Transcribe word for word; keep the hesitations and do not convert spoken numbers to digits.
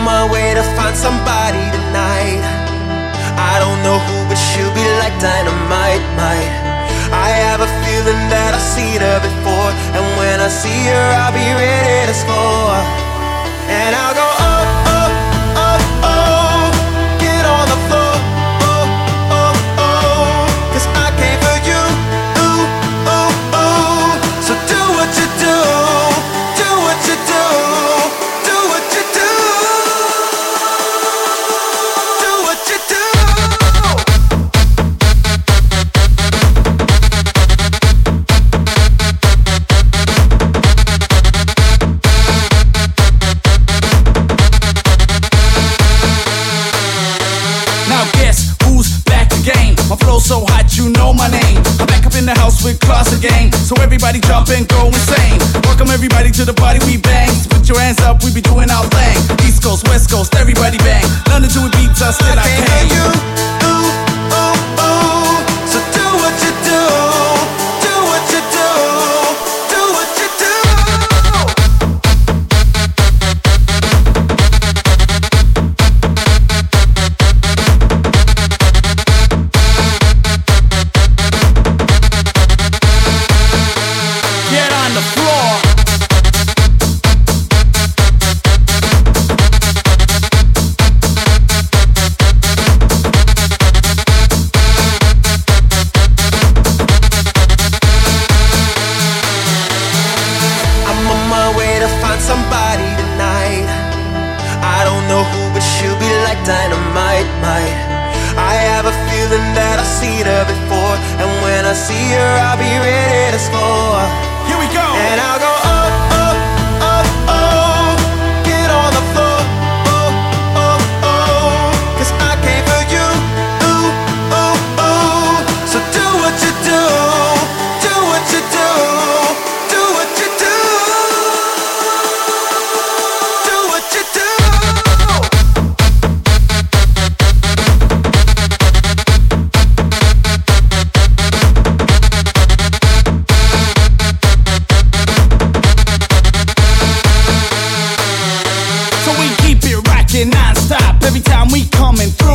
my way to find somebody tonight. I don't know who, but she'll be like dynamite, might. I have a feeling that I've seen her before, and when I see her, I'll be ready to score. And I'll go up, up, up, oh, get on the floor, oh, oh, oh, 'cause I came for you, ooh, ooh, ooh. So do what you do, do what you do, do what you do, do what you do. My flow so hot, you know my name. I'm back up in the house with Class again. So everybody jump and go insane. Welcome everybody to the party, we bang. Put your hands up, we be doing our thing. East Coast, West Coast, everybody bang. London to a beat, just still I, I can't hear you. Ooh, ooh, ooh. So do what you do, do what you do, do what you do. Somebody tonight. I don't know who, but she'll be like dynamite, might. I have a feeling that I've seen her before, and when I see her, I'll be ready to score. Here we go. And I'll go up, up, up, oh, get on the floor, oh, oh, oh, 'cause I came for you, ooh, ooh, ooh. So do what you do, do what you do, do what you do. Non-stop every time we coming through.